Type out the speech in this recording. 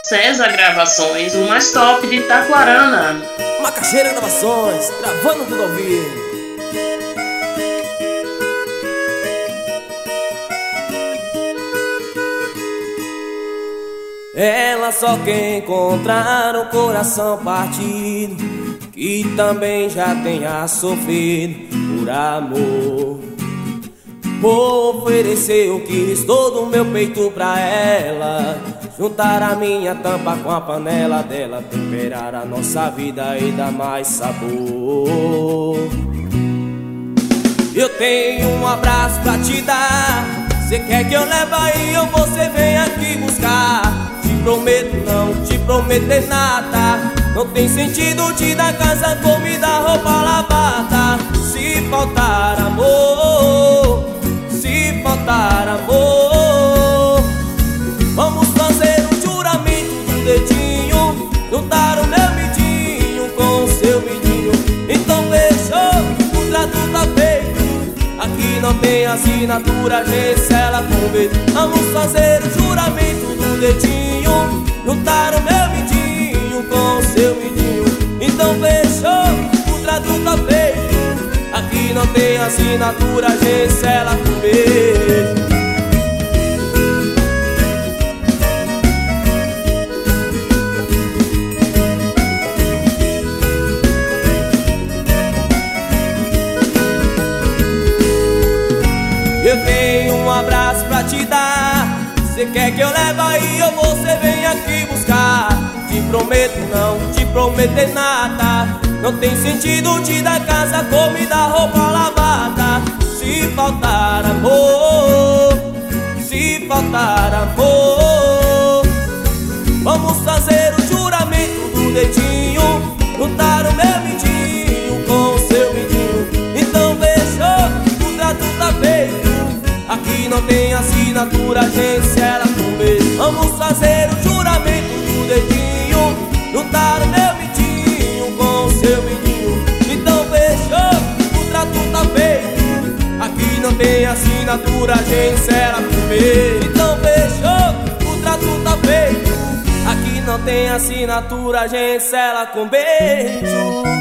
César Gravações, o mais top de Itaquarana. Macaxeira Gravações, gravando tudo ao vivo. Ela só quer encontrar um coração partido, que também já tenha sofrido por amor. Vou oferecer o que restou do meu peito pra ela, juntar a minha tampa com a panela dela, temperar a nossa vida e dar mais sabor. Eu tenho um abraço pra te dar, cê quer que eu leve aí ou você vem aqui buscar? Te prometo não te prometer nada, não tem sentido te dar casa, comida, roupa lavada. Se faltar amor, se faltar amor, vamos fazer um juramento do dedinho, juntar o meu midinho com o seu midinho. Então fechou, o trato tá feito, aqui não tem assinatura, gente sela com beijo. Vamos fazer o juramento do dedinho, juntar o meu midinho com o seu midinho. Então fechou, o trato tá feito, aqui não tem assinatura, gente sela com beijo. Eu tenho um abraço pra te dar, cê quer que eu leve aí ou você vem aqui buscar? Te prometo não te prometer nada, não tem sentido te dar casa, comida, roupa lavada. Se faltar amor, se faltar amor, vamos fazer o juramento do dedinho, juntar o meu midinho com o seu midinho. Então fechou, o trato tá feito, aqui não tem assinatura, gente sela com beijo. Vamos fazer o juramento do dedinho, juntar o meu midinho com o seu midinho. Então fechou, o trato tá feito, aqui não tem assinatura, gente sela com beijo. Então fechou, o trato tá feito, aqui não tem assinatura, gente sela com beijo.